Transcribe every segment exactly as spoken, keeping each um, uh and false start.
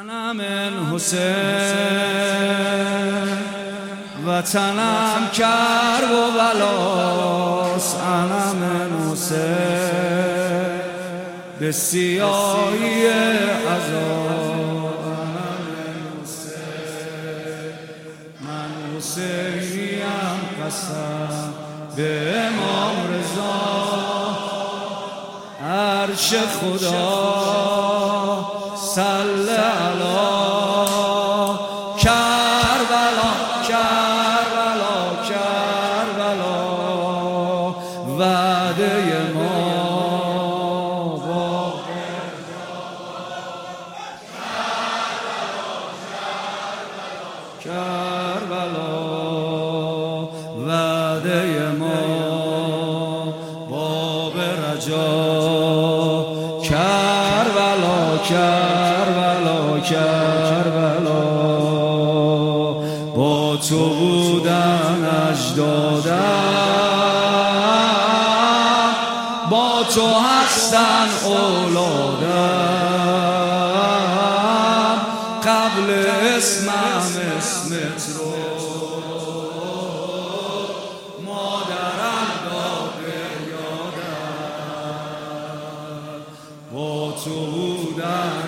انا من حسین وطنم کرب و بلاس. انا من حسین به سیاهی عذاب. انا من حسین من حسینیم قسم به امام رضا. عرش خدا صلی علی کربلا کربلا کربلا. وعده ما با کربلا. وعده ما باب رجا کربلا کربلا کربلا. با تو بودن اجدادم، با تو هستن اولادم. قبل اسمم اسمت رو مادرم داده یادم. با تو بودن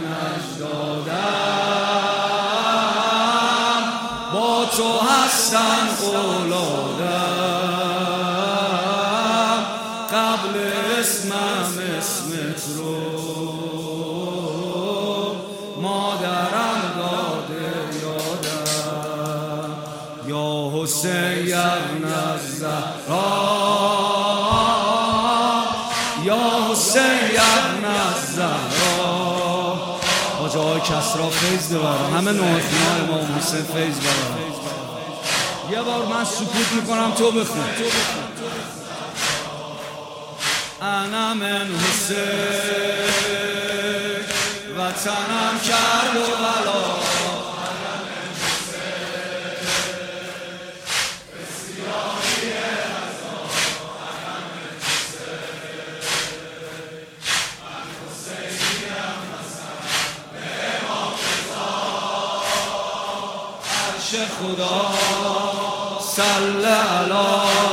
اجدادم، با تو هستن اولادم. قبل اسمم اسمت رو مادرم داده یادم. یا حسین ابن الزهرا، یا حسین ابن الزهرا. آج آقای کسری فیض ببرم، همه نوحتینا امام حسین فیض ببرم. یه بار من سکوت میکنم تو بخون. انا من حسین وطنم کرب و بلا. خدا صلی علی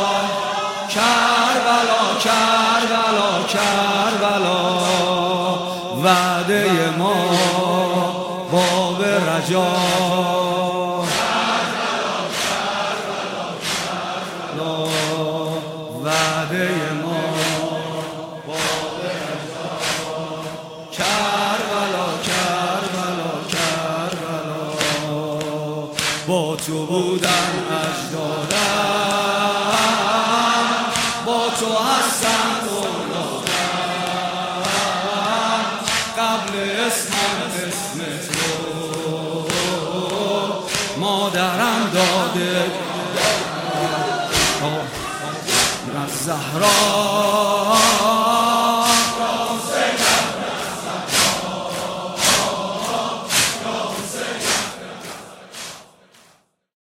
کربلا کربلا کربلا. وعده ما باب رجا کربلا کربلا کربلا. وعده ما باب رجا کربلا کربلا کربلا. با تو بودن اجدادم، با تو هستن اولادم. قبل اسمم اسمت رو مادرم داده از زهرا.